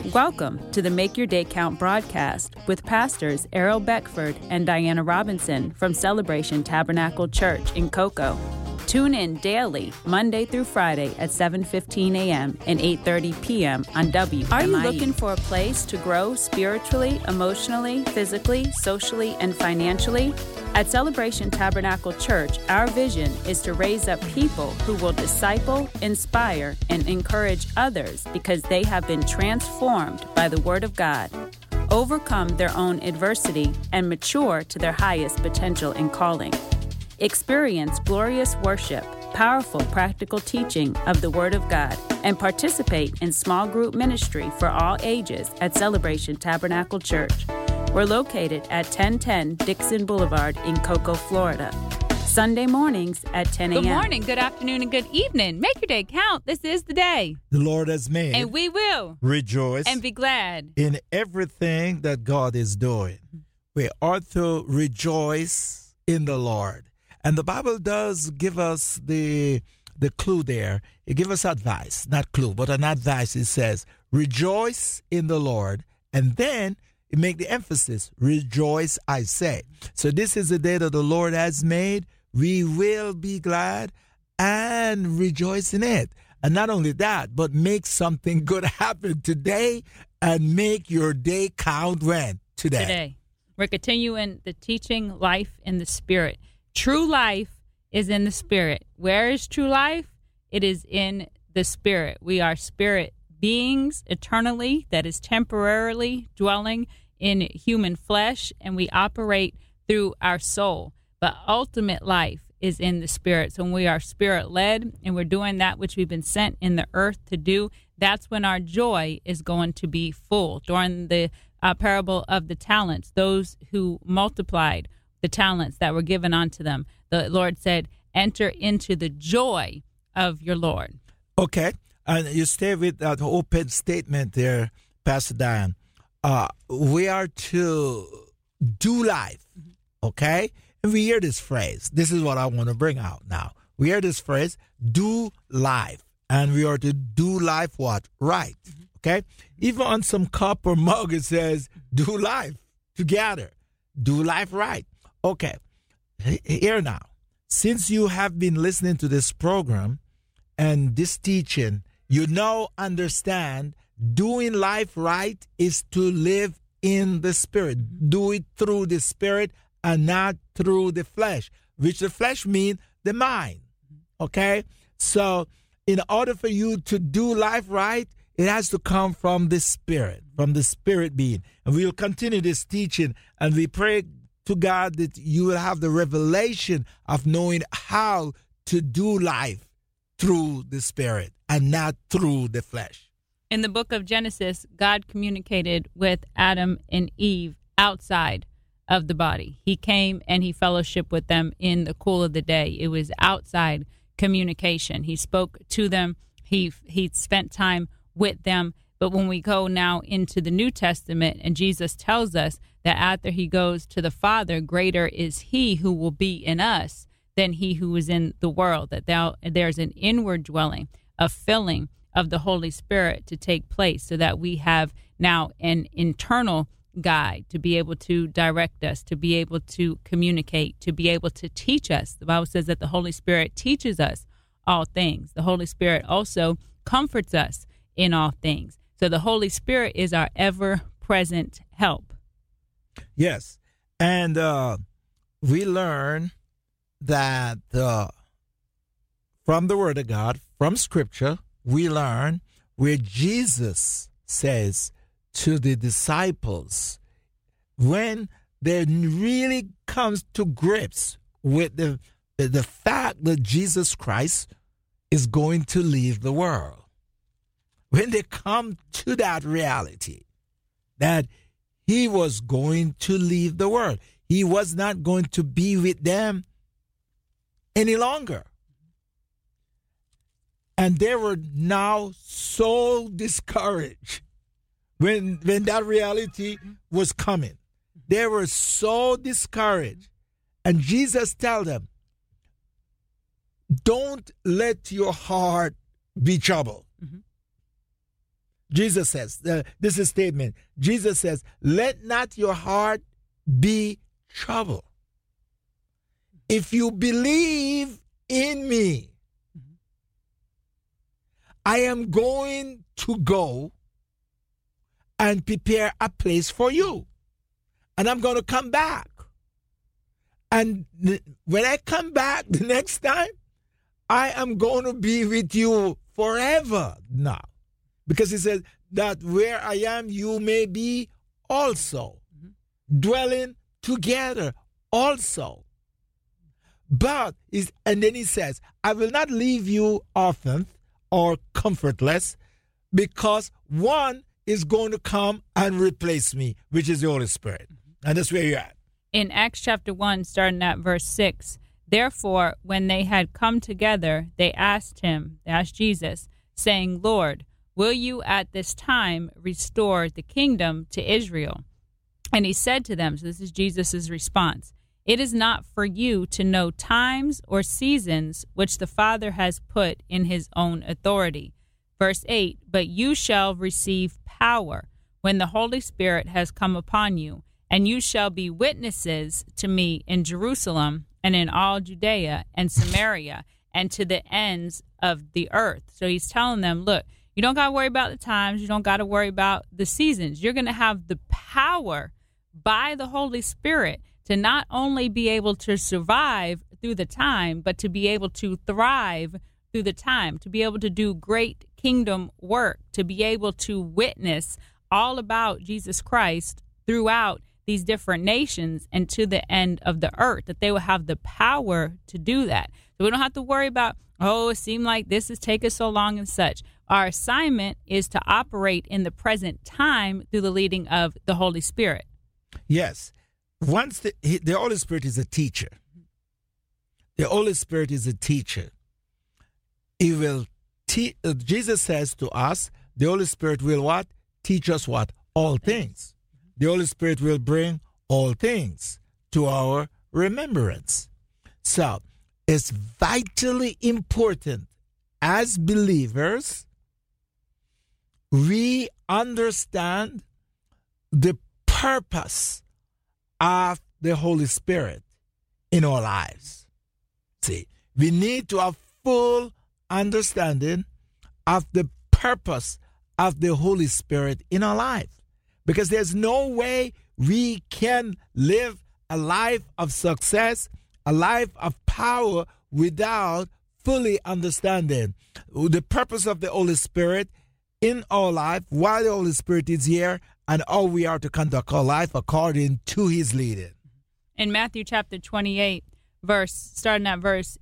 Welcome to the Make Your Day Count broadcast with pastors Errol Beckford and Diana Robinson from Celebration Tabernacle Church in Cocoa. Tune in daily, Monday through Friday at 7:15 a.m. and 8:30 p.m. on WMIE. Are you looking for a place to grow spiritually, emotionally, physically, socially, and financially? At Celebration Tabernacle Church, our vision is to raise up people who will disciple, inspire, and encourage others because they have been transformed by the Word of God, overcome their own adversity, and mature to their highest potential and calling. Experience glorious worship, powerful practical teaching of the Word of God, and participate in small group ministry for all ages at Celebration Tabernacle Church. We're located at 1010 Dixon Boulevard in Cocoa, Florida. Sunday mornings at 10 a.m. Good morning, good afternoon, and good evening. Make your day count. This is the day the Lord has made. And we will rejoice and be glad in everything that God is doing. We are to rejoice in the Lord. And the Bible does give us the clue there. It gives us advice, not clue, but an advice. It says, rejoice in the Lord. And then it make the emphasis, rejoice, I say. So this is the day that the Lord has made. We will be glad and rejoice in it. And not only that, but make something good happen today and make your day count when? Today. We're continuing the teaching Life in the Spirit. True life is in the Spirit. Where is true life? It is in the Spirit. We are spirit beings eternally, that is temporarily dwelling in human flesh, and we operate through our soul. But ultimate life is in the Spirit. So when we are Spirit-led and we're doing that which we've been sent in the earth to do, that's when our joy is going to be full. During the parable of the talents, those who multiplied the talents that were given unto them, the Lord said, enter into the joy of your Lord. Okay. And you stay with that open statement there, Pastor Diane. We are to do life, okay? And we hear this phrase. This is what I want to bring out now. We hear this phrase, do life. And we are to do life what? Right, okay? Even on some cup or mug, it says, do life together. Do life right. Okay, here now. Since you have been listening to this program and this teaching, you now understand doing life right is to live in the Spirit. Do it through the Spirit and not through the flesh, which the flesh means the mind. Okay? So in order for you to do life right, it has to come from the Spirit being. And we'll continue this teaching, and we pray to God that you will have the revelation of knowing how to do life through the Spirit and not through the flesh. In the book of Genesis, God communicated with Adam and Eve outside of the body. He came and he fellowshiped with them in the cool of the day. It was outside communication. He spoke to them. He spent time with them. But when we go now into the New Testament, and Jesus tells us that after he goes to the Father, greater is he who will be in us than he who is in the world, that there's an inward dwelling, a filling of the Holy Spirit to take place, so that we have now an internal guide to be able to direct us, to be able to communicate, to be able to teach us. The Bible says that the Holy Spirit teaches us all things. The Holy Spirit also comforts us in all things. So the Holy Spirit is our ever-present help. Yes. And we learn that from the Word of God, from Scripture, we learn where Jesus says to the disciples, when they really comes to grips with the fact that Jesus Christ is going to leave the world, when they come to that reality that he was going to leave the world, he was not going to be with them any longer. And they were now so discouraged when that reality was coming. They were so discouraged. And Jesus told them, don't let your heart be troubled. Jesus says, this is a statement. Jesus says, let not your heart be troubled. If you believe in me, I am going to go and prepare a place for you. And I'm going to come back. And when I come back the next time, I am going to be with you forever now. Because he says that where I am, you may be also. Dwelling together also. But, and then he says, I will not leave you orphaned or comfortless, because one is going to come and replace me, which is the Holy Spirit. And that's where you're at. In Acts chapter 1, starting at verse 6, therefore, when they had come together, they asked Jesus, saying, Lord, will you at this time restore the kingdom to Israel? And he said to them, so this is Jesus' response, it is not for you to know times or seasons which the Father has put in his own authority. Verse 8, but you shall receive power when the Holy Spirit has come upon you, and you shall be witnesses to me in Jerusalem and in all Judea and Samaria and to the ends of the earth. So he's telling them, look, you don't got to worry about the times. You don't got to worry about the seasons. You're going to have the power by the Holy Spirit to not only be able to survive through the time, but to be able to thrive through the time, to be able to do great kingdom work, to be able to witness all about Jesus Christ throughout these different nations and to the end of the earth, that they will have the power to do that. So we don't have to worry about, oh, it seemed like this is taking so long and such. Our assignment is to operate in the present time through the leading of the Holy Spirit. Yes. Once the Holy Spirit is a teacher. The Holy Spirit is a teacher. He will Jesus says to us, the Holy Spirit will what? Teach us what? All things. The Holy Spirit will bring all things to our remembrance. So, it's vitally important as believers we understand the purpose of the Holy Spirit in our lives. See, we need to have full understanding of the purpose of the Holy Spirit in our life, because there's no way we can live a life of success, a life of power, without fully understanding the purpose of the Holy Spirit in our life, why the Holy Spirit is here, and how we are to conduct our life according to his leading. In Matthew chapter 28, starting at verse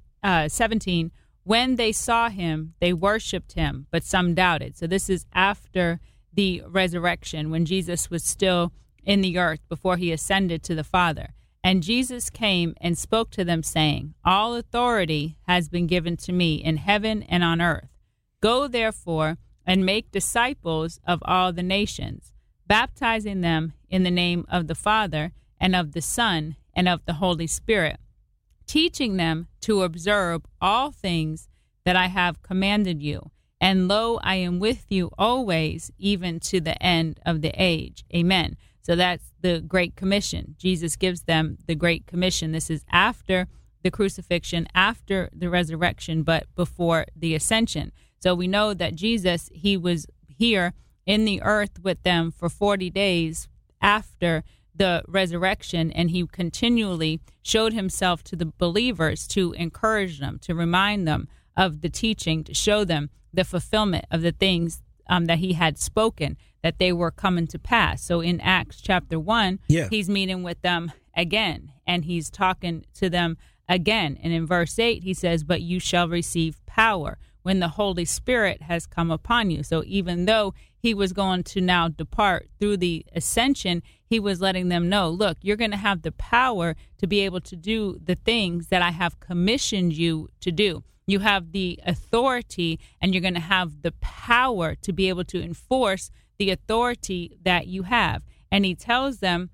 17, when they saw him, they worshipped him, but some doubted. So this is after the resurrection, when Jesus was still in the earth before he ascended to the Father. And Jesus came and spoke to them, saying, all authority has been given to me in heaven and on earth. Go, therefore, and make disciples of all the nations, baptizing them in the name of the Father and of the Son and of the Holy Spirit, teaching them to observe all things that I have commanded you. And lo, I am with you always, even to the end of the age. Amen. So that's the Great Commission. Jesus gives them the Great Commission. This is after the crucifixion, after the resurrection, but before the ascension. So we know that Jesus, he was here in the earth with them for 40 days after the resurrection, and he continually showed himself to the believers to encourage them, to remind them of the teaching, to show them the fulfillment of the things that he had spoken, that they were coming to pass. So in Acts chapter 1, he's meeting with them again, and he's talking to them again. And in verse 8, he says, but you shall receive power when the Holy Spirit has come upon you. So even though he was going to now depart through the ascension, he was letting them know, look, you're going to have the power to be able to do the things that I have commissioned you to do. You have the authority, and you're going to have the power to be able to enforce the authority that you have. And he tells them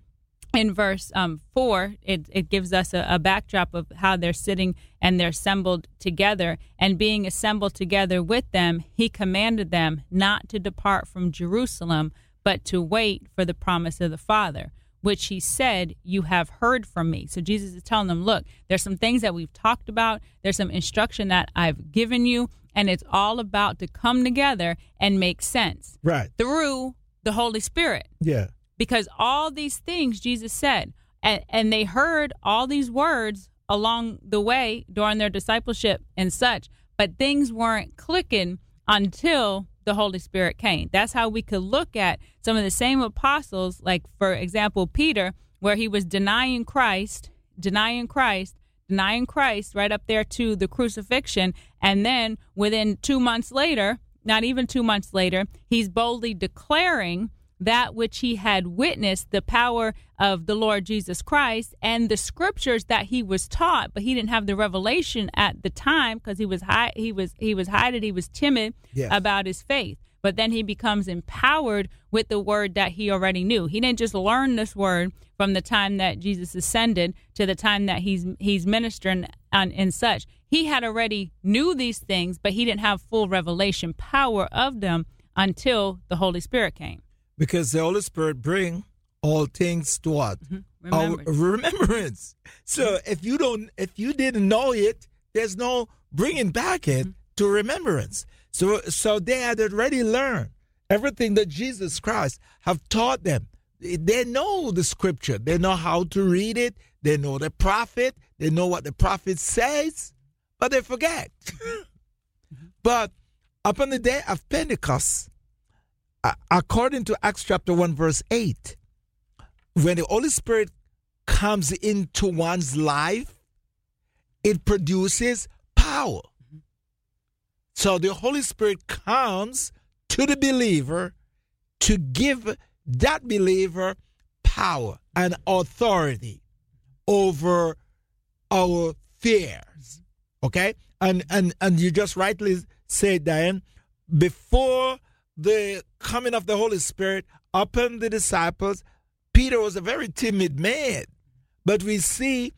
in verse 4, it gives us a backdrop of how they're sitting and they're assembled together. And being assembled together with them, he commanded them not to depart from Jerusalem, but to wait for the promise of the Father, which he said, you have heard from me. So Jesus is telling them, look, there's some things that we've talked about. There's some instruction that I've given you, and it's all about to come together and make sense. Right. Through the Holy Spirit. Yeah. Because all these things Jesus said, and they heard all these words along the way during their discipleship and such, but things weren't clicking until the Holy Spirit came. That's how we could look at some of the same apostles, like, for example, Peter, where he was denying Christ right up there to the crucifixion. And then within 2 months later, not even 2 months later, he's boldly declaring that which he had witnessed, the power of the Lord Jesus Christ and the scriptures that he was taught, but he didn't have the revelation at the time because he was hiding, he was timid about his faith. But then he becomes empowered with the word that he already knew. He didn't just learn this word from the time that Jesus ascended to the time that he's ministering and such. He had already knew these things, but he didn't have full revelation power of them until the Holy Spirit came. Because the Holy Spirit bring all things to what? Remembrance. So if you didn't know it, there's no bringing back it to remembrance. So they had already learned everything that Jesus Christ have taught them. They know the scripture. They know how to read it. They know the prophet. They know what the prophet says, but they forget. But upon the day of Pentecost, according to Acts chapter 1, verse 8, when the Holy Spirit comes into one's life, it produces power. So the Holy Spirit comes to the believer to give that believer power and authority over our fears. Okay? And you just rightly said, Diane, before the coming of the Holy Spirit upon the disciples, Peter was a very timid man. But we see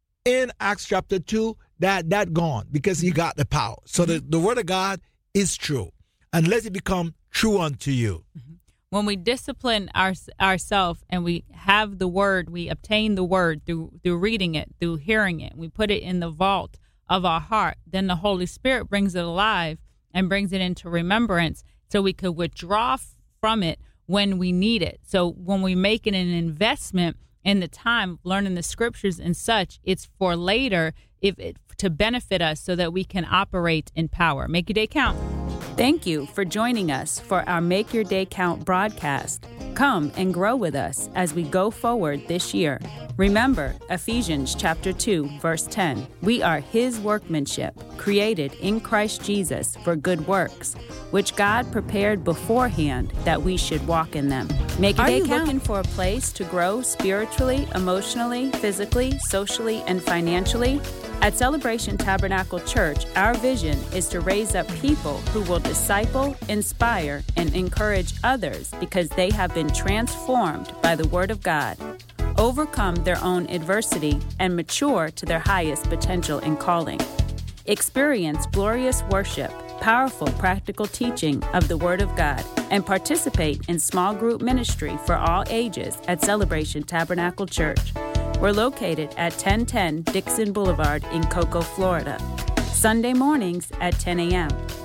in Acts chapter 2 that gone because he got the power. So the word of God is true. And let it become true unto you. When we discipline ourselves and we have the word, we obtain the word through reading it, through hearing it, we put it in the vault of our heart, then the Holy Spirit brings it alive and brings it into remembrance so we could withdraw from it when we need it. So when we make it an investment in the time of learning the scriptures and such, it's for later to benefit us so that we can operate in power. Make your day count. Thank you for joining us for our Make Your Day Count broadcast. Come and grow with us as we go forward this year. Remember Ephesians chapter 2, verse 10. We are his workmanship, created in Christ Jesus for good works, which God prepared beforehand that we should walk in them. Make your day count. Are you looking for a place to grow spiritually, emotionally, physically, socially, and financially? At Celebration Tabernacle Church, our vision is to raise up people who will disciple, inspire, and encourage others because they have been transformed by the Word of God, overcome their own adversity, and mature to their highest potential and calling. Experience glorious worship, powerful practical teaching of the Word of God, and participate in small group ministry for all ages at Celebration Tabernacle Church. We're located at 1010 Dixon Boulevard in Cocoa, Florida. Sunday mornings at 10 a.m.